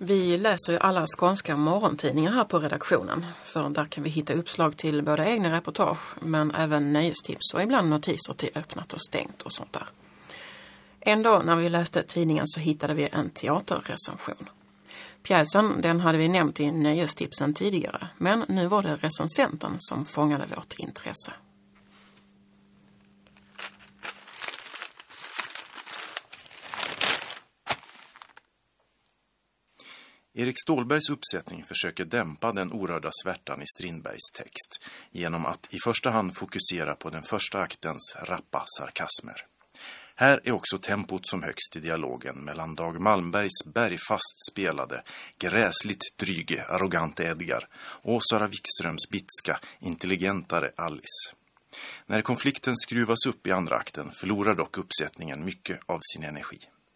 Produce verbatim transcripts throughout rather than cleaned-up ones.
Vi läser ju alla skånska morgontidningar här på redaktionen. För där kan vi hitta uppslag till både egna reportage men även nöjestips och ibland notiser till öppnat och stängt och sånt där. En dag när vi läste tidningen så hittade vi en teaterrecension. Pjäsen den hade vi nämnt i nöjestipsen tidigare, men nu var det recensenten som fångade vårt intresse. Erik Ståhlbergs uppsättning försöker dämpa den orörda svärtan i Strindbergs text genom att i första hand fokusera på den första aktens rappa sarkasmer. Här är också tempot som högst i dialogen mellan Dag Malmbergs bergfast spelade, gräsligt dryge, arrogante Edgar och Sara Wikströms bitska, intelligentare Alice. När konflikten skruvas upp i andra akten förlorar dock uppsättningen mycket av sin energi.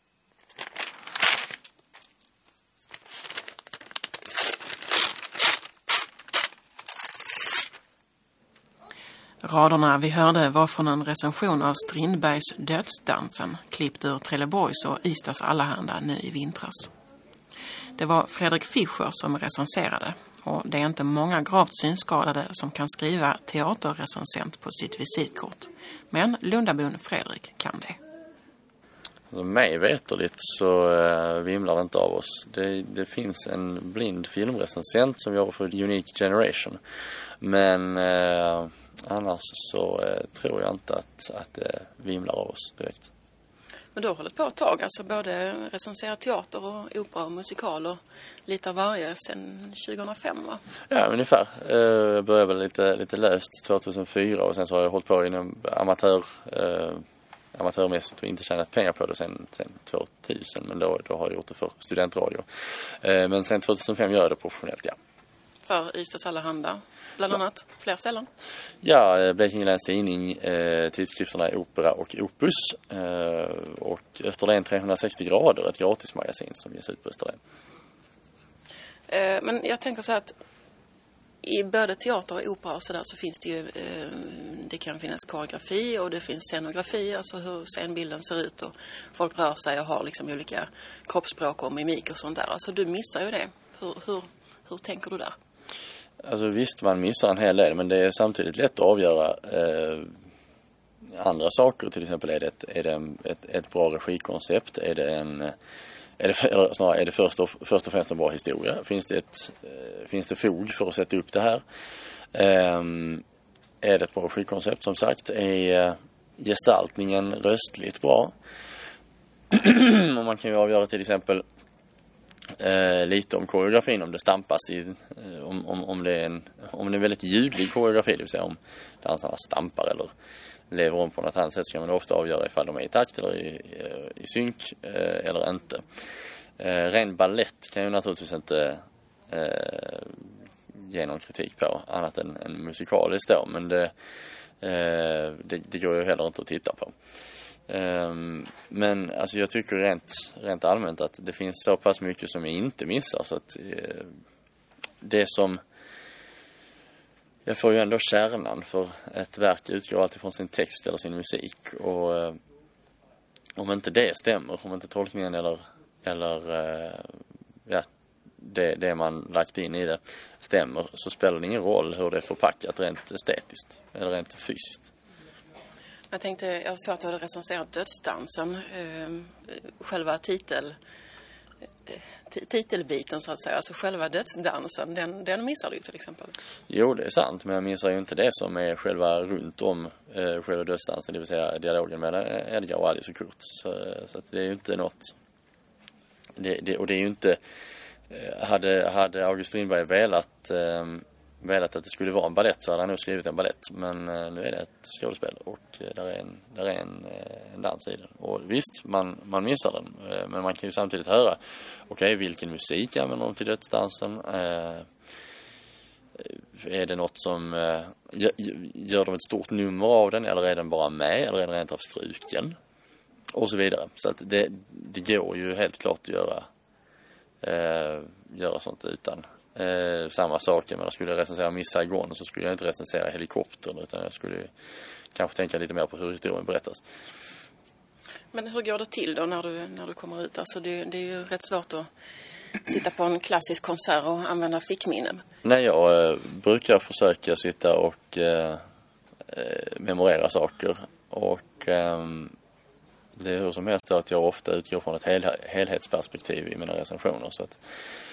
Raderna vi hörde var från en recension av Strindbergs Dödsdansen, klippt ur Trelleborgs och Ystads Allehanda nu i vintras. Det var Fredrik Fischer som recenserade, och det är inte många gravt synskadade som kan skriva teaterrecensent på sitt visitkort. Men Lundabon Fredrik kan det. Alltså mig veterligt så äh, vimlar det inte av oss. Det, det finns en blind filmrecensent som jobbar för Unique Generation. Men äh, annars så äh, tror jag inte att, att det vimlar av oss direkt. Men du har hållit på ett tag, alltså både recensera teater och opera och musikaler, lite av varje sedan tjugohundrafem, va? Ja, ungefär. Jag började väl lite, lite löst tjugohundrafyra och sen så har jag hållit på inom amatör, eh, amatörmässigt och inte tjänat pengar på det sen, sen tvåtusen, men då, då har jag gjort det för studentradio. Eh, men sen tjugohundrafem gör jag det professionellt, ja. För Ystads Allehanda, bland annat, fler ställen? Ja, Blekinge Läns Tidning, eh, tidskrifterna Opera och Opus eh, och Österlen trehundrasextio grader, ett gratismagasin som ges ut på Österlen. Eh, men jag tänker så att i både teater och opera och sådär så finns det ju, eh, det kan finnas koreografi och det finns scenografi, alltså hur scenbilden ser ut och folk rör sig och har liksom olika kroppsspråk och mimik och sånt där. Alltså du missar ju det. Hur, hur, hur tänker du där? Alltså visst, man missar en hel del, men det är samtidigt lätt att avgöra eh, andra saker. Till exempel är det ett, är det en, ett, ett bra regikoncept, är det en är det, eller snarare, är det först och, först och främst en bra historia? Finns det, ett, eh, finns det fog för att sätta upp det här? Eh, är det ett bra regikoncept, som sagt? Är gestaltningen röstligt bra? Och man kan ju avgöra till exempel Eh, lite om koreografin, om det stampas i, eh, om, om, om, det är en, om det är väldigt ljudlig koreografi, det vill säga om dansarna stampar eller lever om på något annat sätt, så kan man ofta avgöra ifall de är i takt eller i, i, i synk eh, eller inte. Eh, ren ballett kan ju naturligtvis inte eh, ge någon kritik på annat än, än musikaliskt då, men det, eh, det, det går ju heller inte att titta på. Um, men alltså jag tycker rent, rent allmänt att det finns så pass mycket som jag inte missar, så att uh, det som jag får ju ändå kärnan, för ett verk utgår alltid från sin text eller sin musik, och uh, om inte det stämmer, om inte tolkningen eller, eller uh, ja, det, det man lagt in i det stämmer, så spelar det ingen roll hur det är förpackat rent estetiskt eller rent fysiskt. Jag tänkte, jag sa att du hade recenserat Dödsdansen, eh, själva titel, eh, t- titelbiten så att säga, alltså själva Dödsdansen, den, den missar du till exempel. Jo, det är sant, men jag missar ju inte det som är själva runt om eh, själva Dödsdansen, det vill säga dialogen mellan Edgar och Alice och Kurt. Så, så att det är ju inte något, det, det, och det är ju inte, eh, hade, hade August Strindberg velat eh, velat att det skulle vara en ballett, så hade han nog skrivit en ballett, men uh, nu är det ett skådespel och uh, där är en, där är en, uh, en dans i den, och visst, man, man missar den, uh, men man kan ju samtidigt höra okej, okay, vilken musik använder de till Dödsdansen, uh, är det något som uh, gör, gör de ett stort nummer av den, eller är den bara med, eller är den rent av struken och så vidare, så att det, det går ju helt klart att göra uh, göra sånt utan Eh, samma sak, men jag skulle recensera Miss Saigon, så skulle jag inte recensera Helikoptern, utan jag skulle kanske tänka lite mer på hur historien berättas. Men hur går det till då när du, när du kommer ut? Alltså det, det är ju rätt svårt att sitta på en klassisk konsert och använda fickminnen? Nej, jag eh, brukar försöka sitta och eh, memorera saker. Och eh, det är hur som helst att jag ofta utgår från ett hel, helhetsperspektiv i mina recensioner. Så att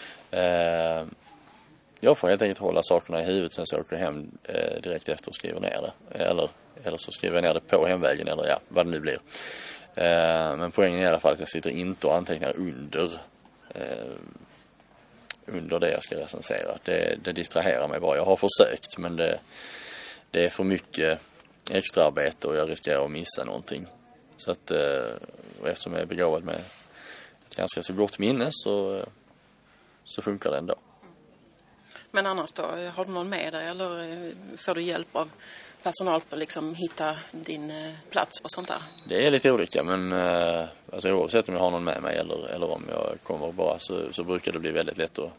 eh, jag får helt enkelt hålla sakerna i huvudet sen så jag åker hem eh, direkt efter och skriver ner det. Eller, eller så skriver jag ner det på hemvägen eller ja, vad det nu blir. Eh, men poängen är i alla fall att jag sitter inte och antecknar under eh, under det jag ska recensera. Det, det distraherar mig bara. Jag har försökt men det, det är för mycket extraarbete och jag riskerar att missa någonting. Så att eh, eftersom jag är begåvad med ett ganska så gott minne så, så funkar det ändå. Men annars då, har du någon med dig eller får du hjälp av personal på liksom hitta din plats och sånt där? Det är lite olika men alltså oavsett om jag har någon med mig eller, eller om jag kommer bara så, så brukar det bli väldigt lätt och,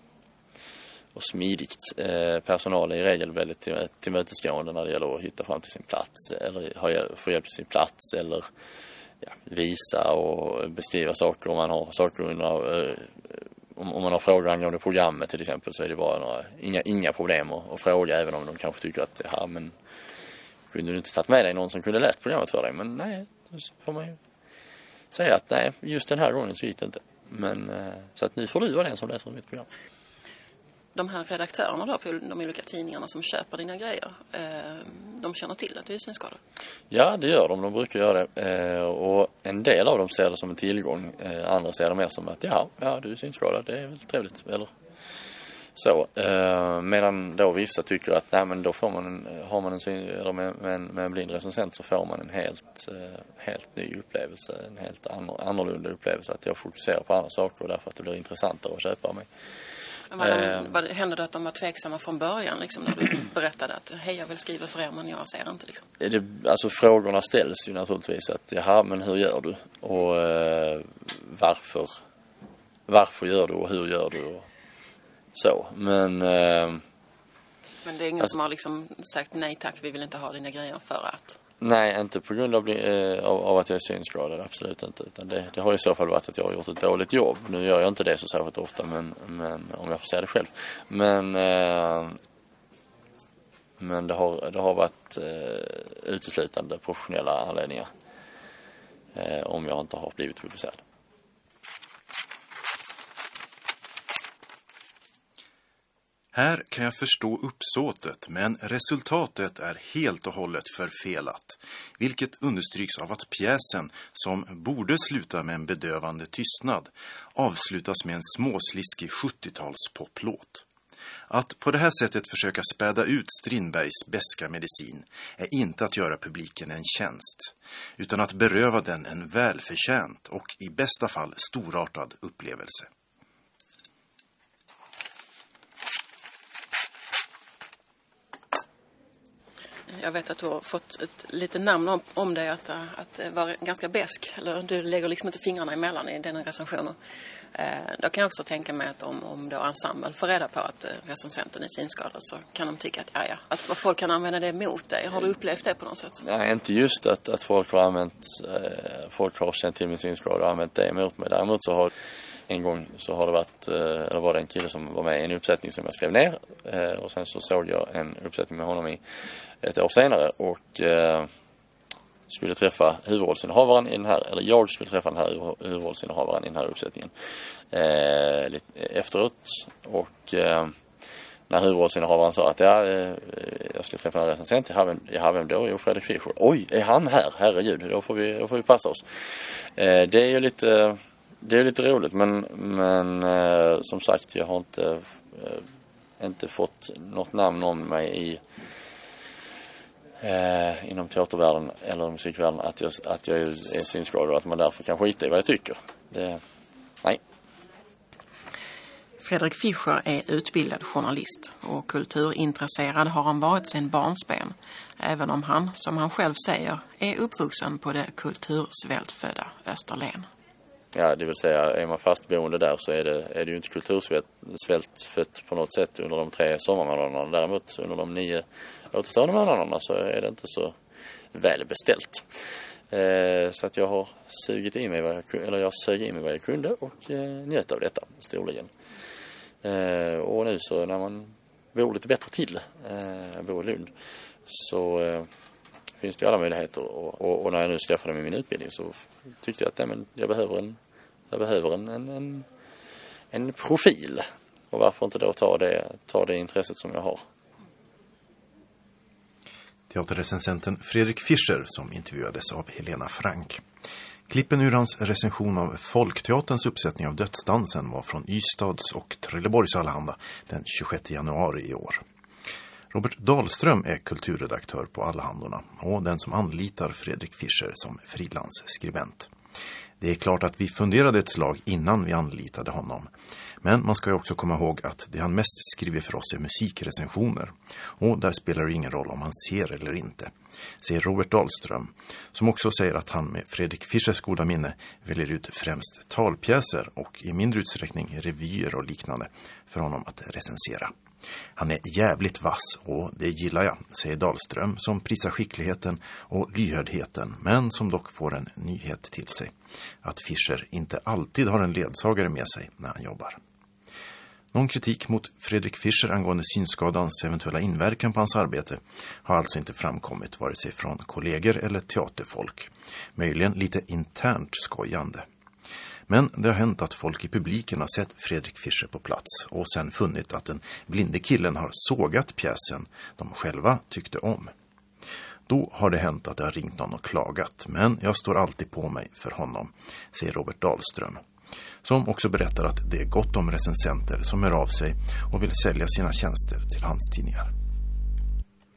och smidigt. Eh, personal är i regel väldigt till, tillmötesgående när det gäller att hitta fram till sin plats eller ha, få hjälp till sin plats eller ja, visa och beskriva saker om man har saker under eh, Om, om man har frågor angående programmet till exempel så är det bara några, inga, inga problem att, att fråga även om de kanske tycker att ja, men kunde du inte tagit med dig någon som kunde läst programmet för dig? Men nej, så får man ju säga att nej, just den här gången så gick det inte. Men så att nu får du vara den som läser mitt program. De här redaktörerna då på de olika tidningarna som köper dina grejer, de känner till att du är synskadad? Ja, det gör de. De brukar göra det. Och en del av dem ser det som en tillgång. Andra ser det mer som att ja, ja du är synskadad. Det är väl trevligt. Eller så. Medan då vissa tycker att nej, men då får man en, har man en, syn, eller med, med, en, med en blind recensent så får man en helt, helt ny upplevelse. En helt annorlunda upplevelse. Att jag fokuserar på andra saker och därför att det blir intressantare att köpa mig. Var de, var det, hände det att de var tveksamma från början liksom, när du berättade att hej, jag vill skriva för er men jag ser inte liksom? Det, alltså frågorna ställs ju naturligtvis att jaha, men hur gör du? Och eh, varför varför gör du och hur gör du? Och så, men eh, men det är ingen alltså, som har liksom sagt nej tack, vi vill inte ha dina grejer för att? Nej, inte på grund av, eh, av, av att jag är synskadad, absolut inte. Utan det, det har i så fall varit att jag har gjort ett dåligt jobb. Nu gör jag inte det så särskilt ofta, men, men om jag får säga det själv. Men, eh, men det, har, det har varit eh, uteslutande professionella anledningar. Eh, om jag inte har blivit publicerad. Här kan jag förstå uppsåtet, men resultatet är helt och hållet förfelat. Vilket understryks av att pjäsen, som borde sluta med en bedövande tystnad, avslutas med en småsliskig sjuttio-tals poplåt. Att på det här sättet försöka späda ut Strindbergs beska medicin är inte att göra publiken en tjänst, utan att beröva den en välförtjänt och i bästa fall storartad upplevelse. Jag vet att du har fått ett litet namn om, om dig att, att vara ganska besk. Eller du lägger liksom inte fingrarna emellan i dina recensioner. Eh, då kan jag också tänka mig att om, om då ensemble får reda på att recensenten är synskadad så kan de tycka att ja, ja, att folk kan använda det mot dig. Har du upplevt det på något sätt? Nej, inte just att, att folk har använt eh, folk har känt till min synskada och använt det emot mig. Däremot så har en gång så har det varit, eller var det en kille som var med i en uppsättning som jag skrev ner. Och sen så såg jag en uppsättning med honom i ett år senare och eh, skulle träffa huvudrollsinnehavaren i den här, eller jag skulle träffa den här huvudrollsinnehavaren i den här uppsättningen eh, lite efteråt. Och eh, när huvudrollsinnehavaren sa att ja, eh, jag ska träffa en recensent, jag har, jag har vem då? Jo, Fredrik Fischer. Oj, är han här? Herregud, då får vi, då får vi passa oss. Eh, det är ju lite... Det är lite roligt, men, men eh, som sagt, jag har inte, eh, inte fått något namn om mig i, eh, inom teatervärlden eller musikvärlden att jag, att jag är synskadad och att man därför kan skita i vad jag tycker. Det, nej. Fredrik Fischer är utbildad journalist och kulturintresserad har han varit sedan barnsben. Även om han, som han själv säger, är uppvuxen på det kultursvältfödda Österlen. Ja, det vill säga, är man fastboende där så är det, är det ju inte kultursvältfött på något sätt under de tre sommarmånaderna. Däremot under de nio återstående månaderna så är det inte så väl beställt. Eh, så att jag har sugit i mig vad jag, eller jag sög i mig vad jag kunde och eh, njöt av detta storligen. Eh, och nu så när man bor lite bättre till, eh, bor i Lund, så eh, finns det alla möjligheter. Och, och, och när jag nu skaffade mig min utbildning så tyckte jag att nej, men jag behöver en jag behöver en, en, en, en profil. Och varför inte då ta det, ta det intresset som jag har. Teaterrecensenten Fredrik Fischer som intervjuades av Helena Frank. Klippen ur hans recension av Folkteaterns uppsättning av Dödsdansen var från Ystads och Trelleborgs Allehanda den tjugosjätte januari i år. Robert Dahlström är kulturredaktör på Allhandorna och den som anlitar Fredrik Fischer som frilansskribent. Det är klart att vi funderade ett slag innan vi anlitade honom. Men man ska ju också komma ihåg att det han mest skriver för oss är musikrecensioner. Och där spelar det ingen roll om man ser eller inte, säger Robert Dahlström, som också säger att han med Fredrik Fischers goda minne väljer ut främst talpjäser och i mindre utsträckning revyer och liknande för honom att recensera. Han är jävligt vass och det gillar jag, säger Dahlström, som prisar skickligheten och lyhördheten, men som dock får en nyhet till sig. Att Fischer inte alltid har en ledsagare med sig när han jobbar. Någon kritik mot Fredrik Fischer angående synskadans eventuella inverkan på hans arbete har alltså inte framkommit vare sig från kollegor eller teaterfolk. Möjligen lite internt skojande. Men det har hänt att folk i publiken har sett Fredrik Fischer på plats och sen funnit att den blinde killen har sågat pjäsen de själva tyckte om. Då har det hänt att det har ringt någon och klagat, men jag står alltid på mig för honom, säger Robert Dahlström. Som också berättar att det är gott om recensenter som hör av sig och vill sälja sina tjänster till hans tidningar.